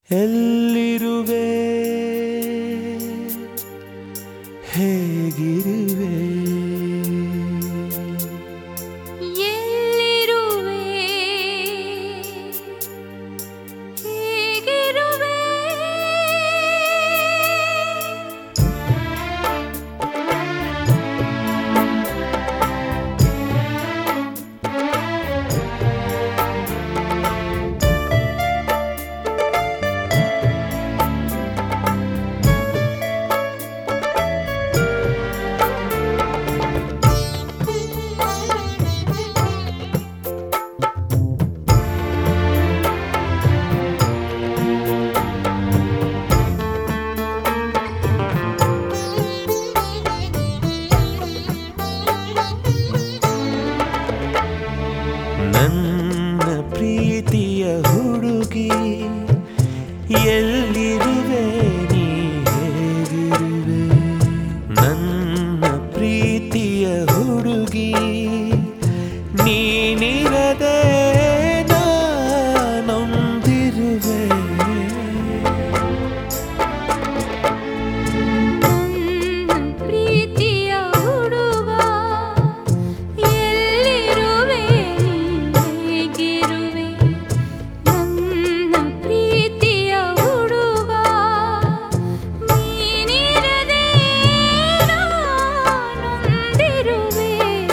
ಎಲ್ಲಿರುವೆ ಹೇಗಿರುವೆ ಎಲ್ಲಿರುವೆ ಹೇಗಿರುವೆ ನನ್ನ ಪ್ರೀತಿಯ ಹುಡುಗಿ ಎಲ್ಲಿರುವೆ ನೀ ಹೇಗಿರುವೆ ನನ್ನ ಪ್ರೀತಿಯ ಹುಡುಗಿ ನೀನಿರದೆ ನಾನೊಂದಿರುವೆ ನನ್ನ ಪ್ರೀತಿಯ ಹುಡುಗ ಎಲ್ಲಿರುವೆ ಹೇಗಿರುವೆ ನನ್ನ ಪ್ರೀತಿಯ ಹುಡುಗ ನೀನಿರದೆ ನಾನೊಂದಿರುವೆ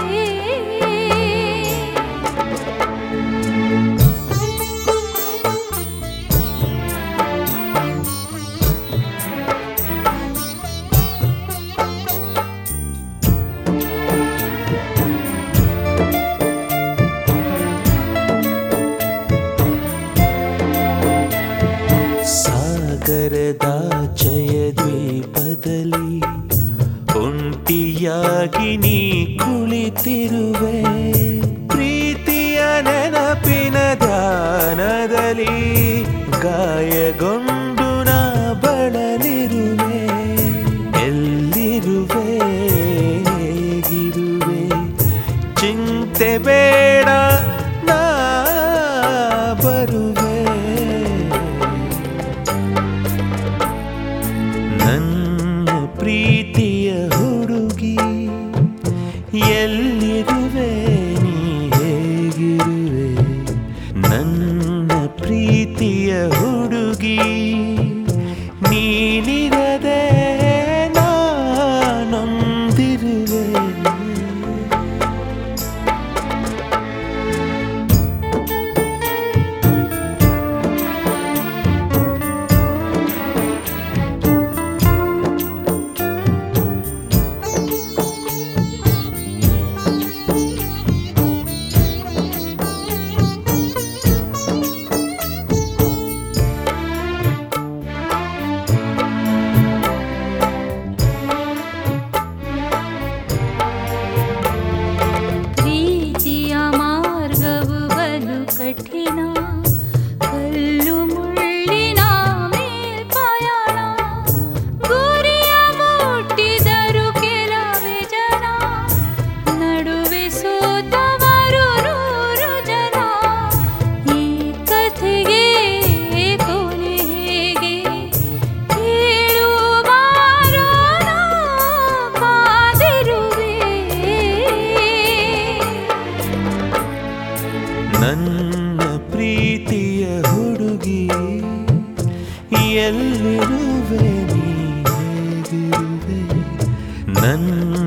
ಸಾಗರದಾಚೆಯ ದ್ವೀಪದಲ್ಲಿ ಒಂಟಿಯಾಗಿ ನೀ ಕುಳಿತಿರುವೆ ಪ್ರೀತಿಯ ನೆನಪಿನ ಧ್ಯಾನದಲ್ಲಿ ಗಾಯಗೊಂಡು ನಾ ಬಳಲಿರುವೆ ಎಲ್ಲಿರುವೆ ಹೇಗಿರುವೆ ಚಿಂತೆ ಬೇಡ ನಾ ಬರುವೆ ನನ್ನ ಪ್ರೀತಿಯ ಹುಡುಗಿ ಎಲ್ಲಿರುವೆ ನೀ ಹೇಗಿರುವೆ ನನ್ನ ಪ್ರೀತಿಯ ಹುಡುಗಿ ನೀನಿರದೆ ನಾನೊಂದಿರುವೆ ಪ್ರೀತಿಯ ಮಾರ್ಗವು ಬಲು ಕಠಿಣ ಕಲ್ಲು ಮುಳ್ಳಿನ ಮೇಲ್ಪಯಣ ಗುರಿಯ ಮುಟ್ಟಿದರು ಕೆಲವೇ ಜನ ನಡುವೆ ಸೋತವರು ನೂರು ಜನ ಈ ಕಥೆಗೆ ಕೊನೆ ಹೇಗೆ ಹೇಳುವಾರೋ ನಾ ಕಾದಿರುವೆ ನನ್ನ ಪ್ರೀತಿಯ ಹುಡುಗಿ ಎಲ್ಲಿರುವೆ ನೀ ಹೇಗಿರುವೆ ನನ್ನ